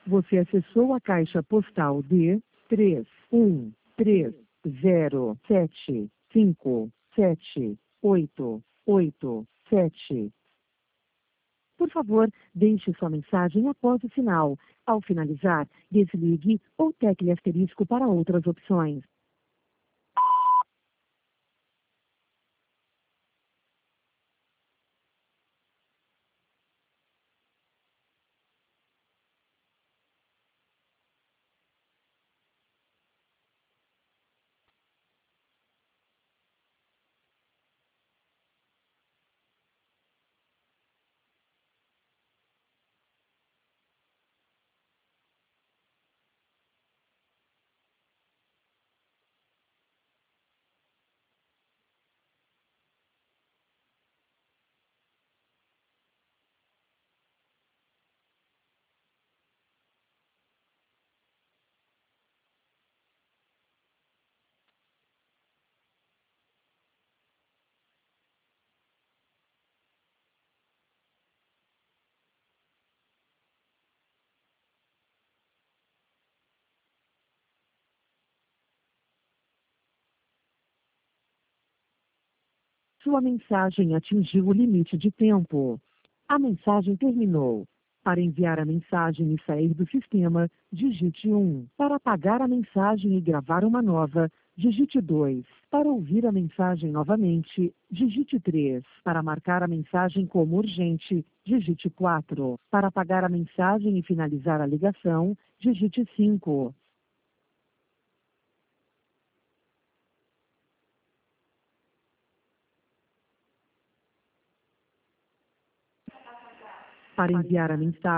Você acessou a caixa postal de 31307578887. Por favor, deixe sua mensagem após o sinal. Ao finalizar, desligue ou tecle asterisco para outras opções. Sua mensagem atingiu o limite de tempo. A mensagem terminou. Para enviar a mensagem e sair do sistema, digite 1. Para apagar a mensagem e gravar uma nova, digite 2. Para ouvir a mensagem novamente, digite 3. Para marcar a mensagem como urgente, digite 4. Para apagar a mensagem e finalizar a ligação, digite 5. Para enviar a mensagem